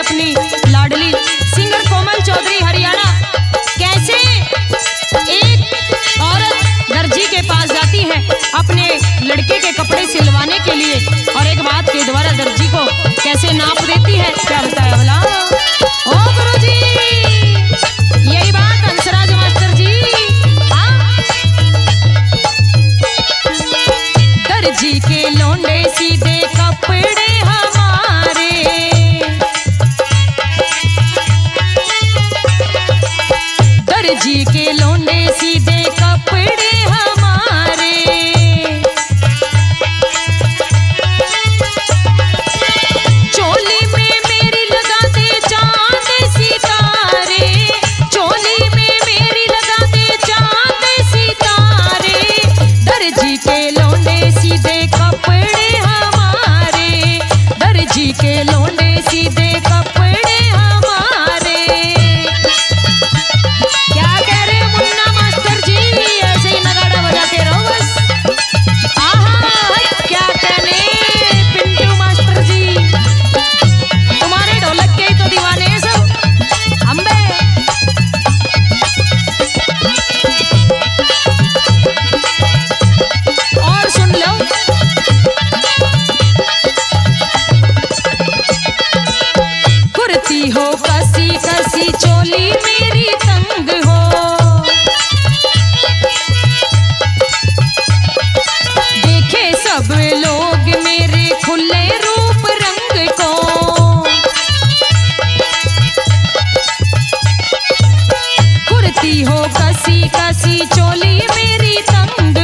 अपनी लाडली सिंगर कोमल चौधरी हरियाणा। कैसे एक औरत दर्जी के पास जाती है अपने लड़के के कपड़े सिलवाने के लिए और एक बात के द्वारा दर्जी को कैसे नाप देती है, क्या बताया बोला ओ गुरुजी। यही बात हंसराज मास्टर जी। दर्जी के लौंडे सीधे कपड़े हमारे, दर्जी के लौंडे सीधे कपड़े हमारे, चोली में मेरी लगा दे चांद सितारे, चोली में मेरी लगा दे चांद सितारे, दर्जी के लौंडे सीधे कपड़े हमारे, दर्जी के लौंडे सीधे कपड़े हमारे। क्या कह रहे हो मुन्ना मास्टर जी, ऐसे ही नगाड़ा बजाते रहो बस। आहा क्या कहने पिंटू मास्टर जी, तुम्हारे ढोलक के ही तो दीवाने हैं सब। अम्बे और सुन लो, कुर्ती हो कसी कसी चोली मेरी तंग हो, देखे सब लोग मेरे खुले रूप रंग को, कुर्ती हो कसी कसी चोली मेरी तंग